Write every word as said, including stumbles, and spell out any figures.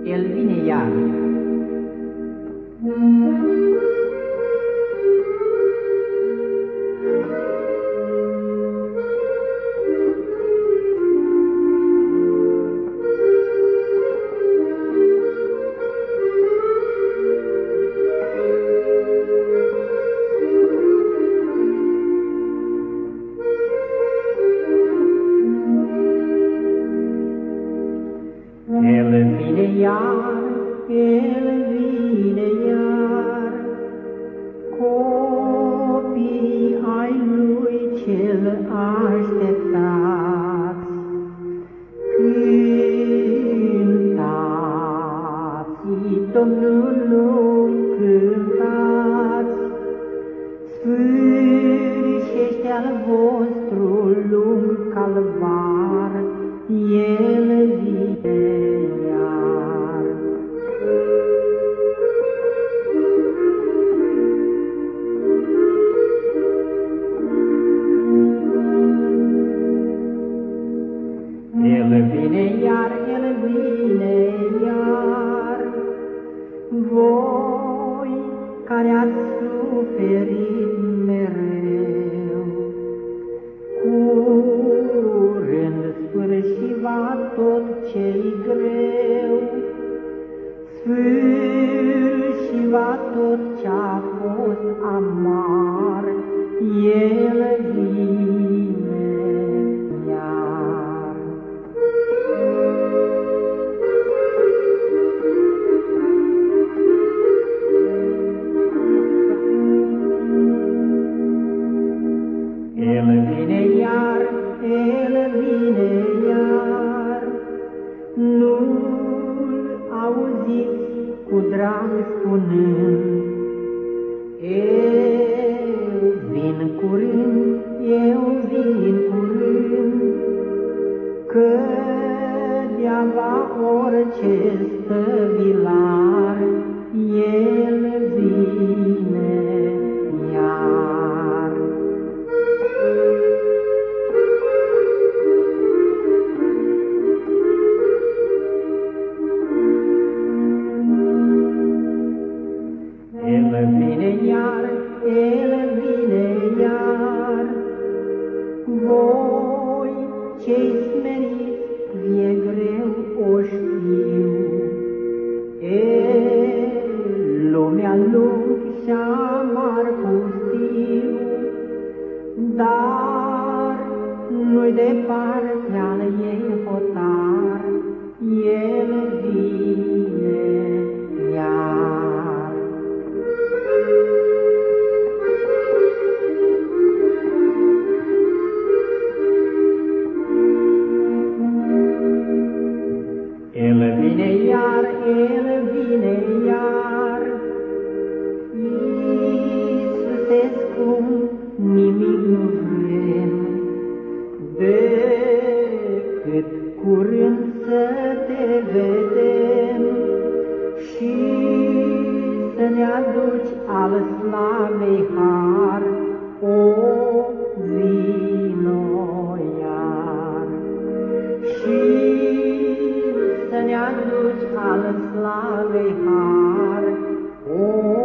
El vine iar. El vine iar, El vine iar, copii ai Lui cel așteptați. Cântați Domnului, cântați, sfârșește al vostru lung calvar, El vine iar. El vine iar, El vine iar, voi care ați suferit mereu, curând sfârșiva tot ce-i greu, sfârșiva tot ce-a fost amar, El vine iar. El vine iar, El vine iar, nu-L auziți cu drag spunând, Eu vin curând, Eu vin curând, că de-ava orice stăvilar, El vine iar. El vine iar, El vine iar, voi cei smeriți vie greu o știu, El lumea lung și amar pustiu, dar nu-i departe al ei hotar, El vine iar. El vine iar, El vine iar, Iisuse scump, nimic nu vrem, decât curând să te vedem și să ne aduci al slavei har, o vino iar. Și să ne aduci al slavei har, o